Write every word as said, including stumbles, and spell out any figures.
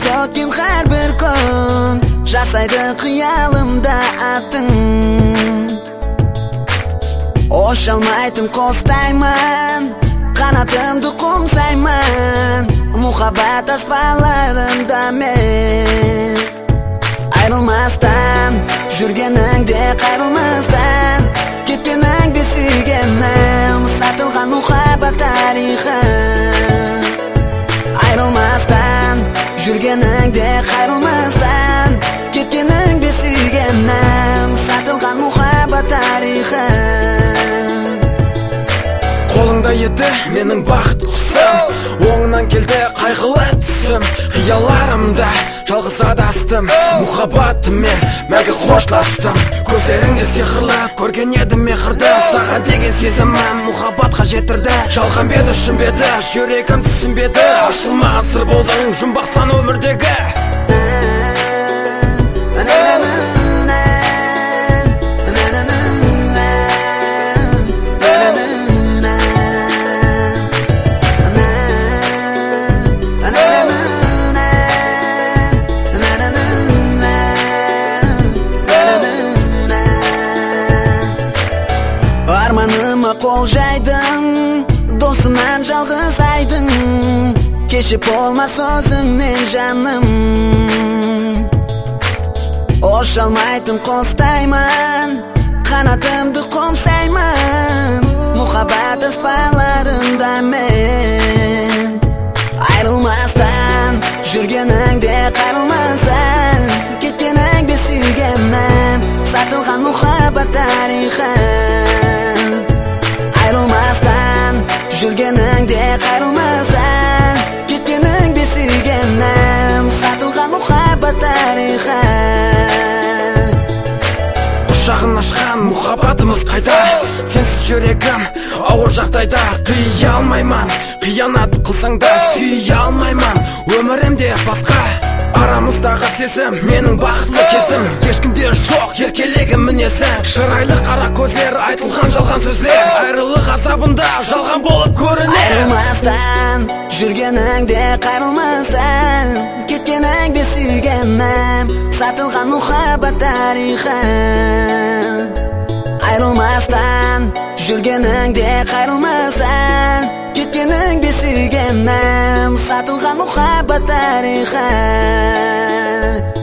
Sökün her bir gün Жасайды қиялымда атын Ошалмайтын қостаймын Қанатымды қомсаймын Мұхаббат аспанларында мен Айрылмастан Жүргеніңде қайрылмастан Кеткеніңде сүйгенім Сатылған мұхаббат тарихы Айрылмастан Жүргеніңде қайрылмастан Кеткеніңде сүйгенім Сатылған мұхаббат тарихы Қолыңда еді менің бақыт құсым Оңынан келді қайғылы түсім Қияларымда жалғыз адастым Мұхаббатыммен мәңгі қоштастым Көздеріңде сиқырлы көрген едім мехірді Саған деген сезімім мұхаббатқа жетірді Жалған беді шын беді жүрегім түсінбеді Ашылмаған сыр болдың жұмбақ сан өмірдегі Арманыма қол жайдың Досымнан жалғыз айдың Кешіп болмас өзіңнен жаным Ошалмайтын қостаймын Қанатымды қомсаймын Мұхаббат аспанларында мен Айрылмастан Жүргеніңде қайрылмастан Кеткеніңде сүйгенім Сатылған мұхаббат тарихы Айрылмастан Жүргеніңде қайрылмастан Кеткеніңде сүйгенім Сатылған мұхаббат тарихы Құшағын ашқан мұхаббатымыз қайда Сенсіз жүрегім ауыр жағдайда Қия алмаймын Қиянат қылсаң да сүйе алмаймын Өмірімде басқа Арамыздағы сезім менің бақытлы кезім Ешкімде жоқ еркелеген мінезім Шырайлы қара көздер айтылған жалған сөздер Айрылық азабында жалған болып көрінер Айрылмастан Жүргеніңде қайрылмастан Кеткеніңде сүйгенім Сатылған мұхаббат тарихы Айрылмастан Жүргеніңде қайрылмастан Кеткеніңде сүйгенім Сатылған мұхаббат тарихы